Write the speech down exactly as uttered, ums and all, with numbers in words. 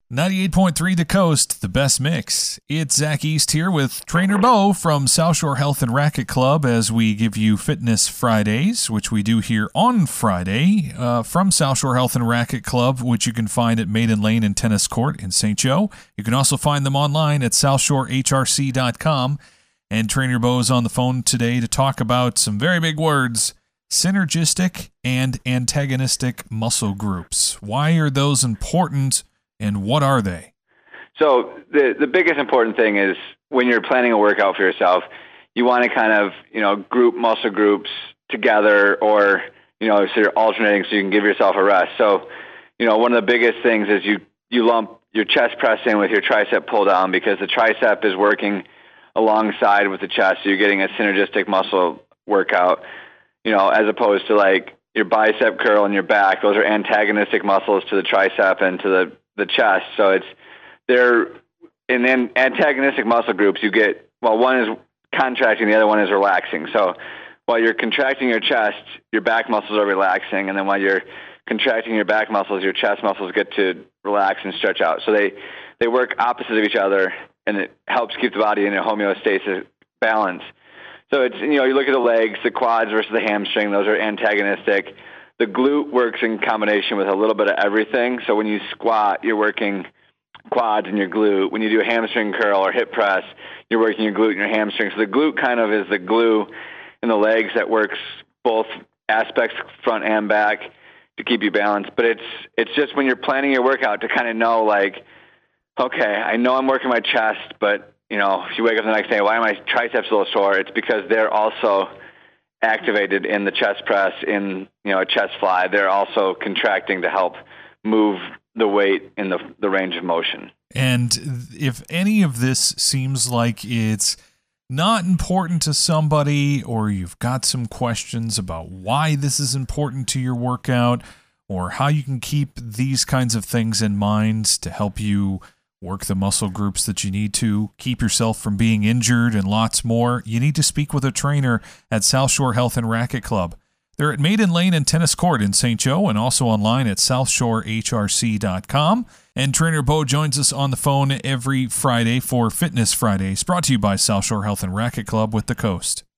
ninety-eight point three The Coast, the best mix. It's Zach East here with Trainer Bo from South Shore Health and Racket Club as we give you Fitness Fridays, which we do here on Friday uh, from South Shore Health and Racket Club, which you can find at Maiden Lane and Tennis Court in Saint Joe. You can also find them online at south shore h r c dot com. And Trainer Bo is on the phone today to talk about some very big words: synergistic and antagonistic muscle groups. Why are those important? And what are they? So the the biggest important thing is when you're planning a workout for yourself, you want to kind of, you know, group muscle groups together, or, you know, so you're alternating so you can give yourself a rest. So, you know, one of the biggest things is you, you lump your chest press in with your tricep pull down, because the tricep is working alongside with the chest. So you're getting a synergistic muscle workout, you know, as opposed to like your bicep curl and your back. Those are antagonistic muscles to the tricep and to the the chest. So it's they're in then antagonistic muscle groups. You get, well, one is contracting, the other one is relaxing. So while you're contracting your chest, your back muscles are relaxing, and then while you're contracting your back muscles, your chest muscles get to relax and stretch out. So they they work opposite of each other, and it helps keep the body in a homeostasis balance. So it's, you know, you look at the legs, the quads versus the hamstring; those are antagonistic. The glute works in combination with a little bit of everything. So when you squat, you're working quads and your glute. When you do a hamstring curl or hip press, you're working your glute and your hamstring. So the glute kind of is the glue in the legs that works both aspects, front and back, to keep you balanced. But it's it's just when you're planning your workout to kind of know, like, okay, I know I'm working my chest, but, you know, if you wake up the next day, why are my triceps a little sore? It's because they're also activated in the chest press, in, you know, a chest fly. They're also contracting to help move the weight in the the range of motion. And if any of this seems like it's not important to somebody, or you've got some questions about why this is important to your workout, or how you can keep these kinds of things in mind to help you work the muscle groups that you need to, keep yourself from being injured, and lots more, you need to speak with a trainer at South Shore Health and Racket Club. They're at Maiden Lane and Tennis Court in Saint Joe, and also online at south shore h r c dot com. And Trainer Bo joins us on the phone every Friday for Fitness Fridays, brought to you by South Shore Health and Racket Club with The Coast.